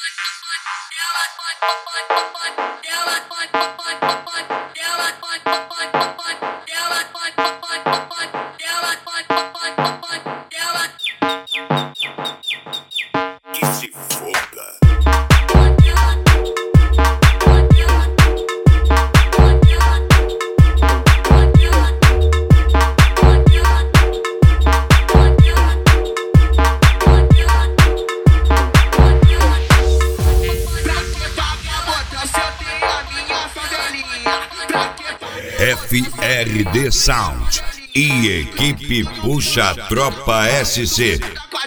Que se foda. FRD Sound e equipe Puxa Tropa SC.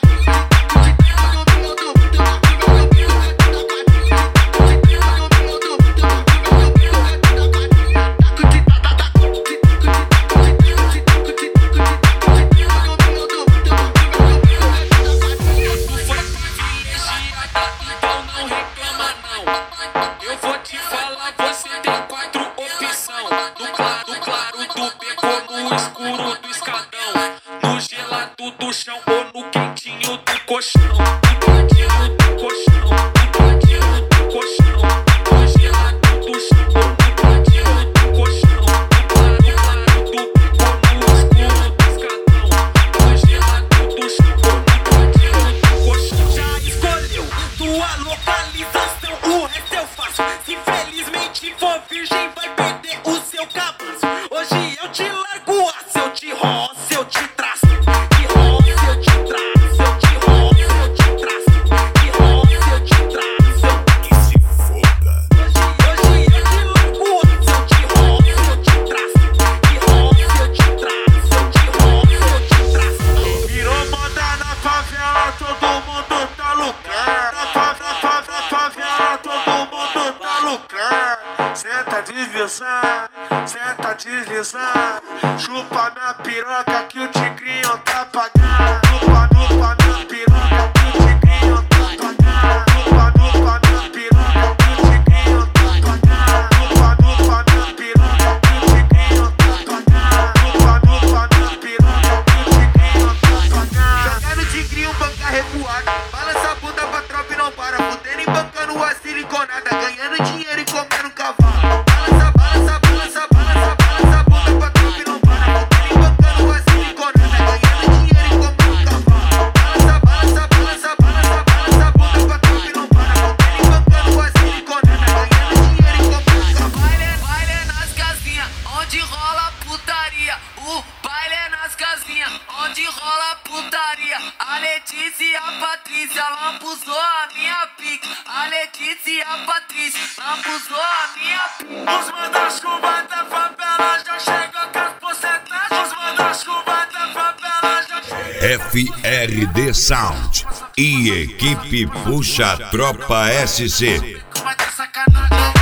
Do chão ou no quentinho do colchão, no quentinho do colchão, no quentinho do colchão, no gelado do chão ou no quentinho do colchão, no claro do beco, no escuro do escadão, no gelado do chão ou no quentinho do colchão. Já escolheu tua localização, o resto eu faço. Se felizmente for virgem, vai perder o seu cabaço. Hoje eu te largo a se eu te roço, eu te traço. Senta deslizar, chupa minha piroca que o tigrinho tá pagando. Chupa minha piroca que o tigrinho tá pagando. Chupa minha piroca que o tigrinho tá pagando. Chupa minha piroca que o tigrinho tá pagando. Chupa minha piroca que o tigrinho tá pagando. Joga no tigrinho, banca recuada, balança a bunda pra tropa e não para. Fudendo e bancando a siliconada, ganhando dinheiro e comendo cavalo. Onde rola putaria, a Letícia e a Patrícia lambuzou a minha pica. A Letícia e a Patrícia lambuzou a minha pica. Os manda-chuva da favela já chegou com as porcentagens. Os manda-chuva da favela já chegou. FRD Sound e equipe Puxa Tropa SC. Vai ter sacanagem.